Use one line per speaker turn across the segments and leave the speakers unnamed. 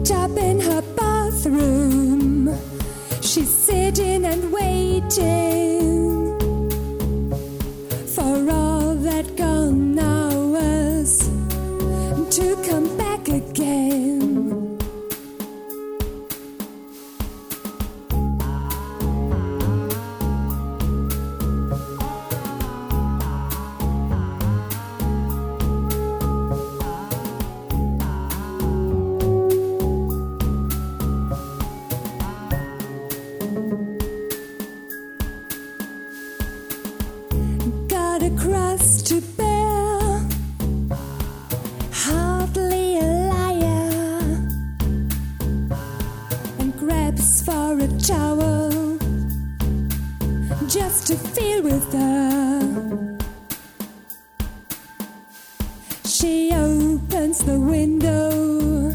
locked up in her bathroom. She's sitting and waiting for all that gone hours to come back again. Got a cross to bear, hardly a liar, and grabs for a towel just to feel with her. She opens the window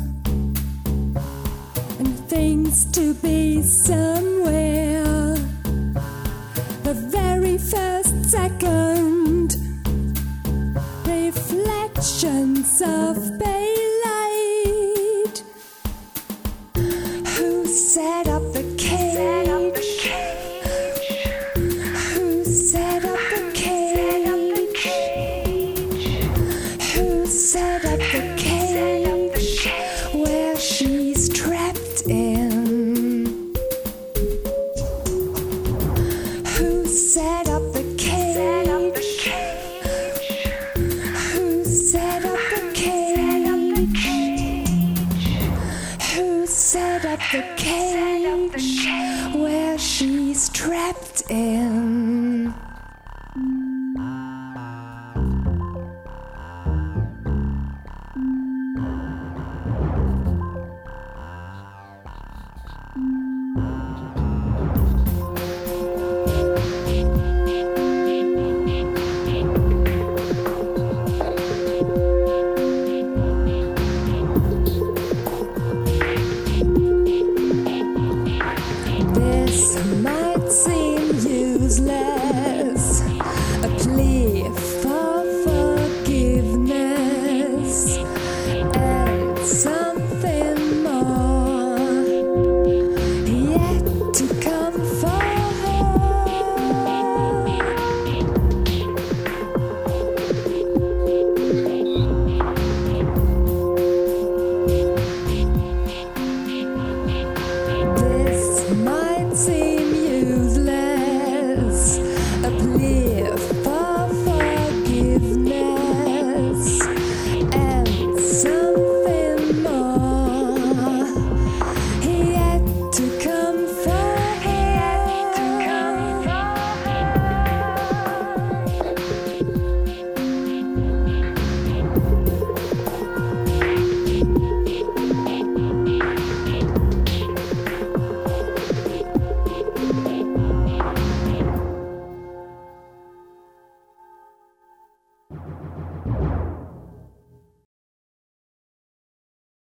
and thinks to be somewhere. The very first second, reflections of daylight. Who set up the cage? Who set up the cage? Who set up the cage where she's trapped in? Who set up the cage? Who set up the cage? Who set up the cage where she's trapped in?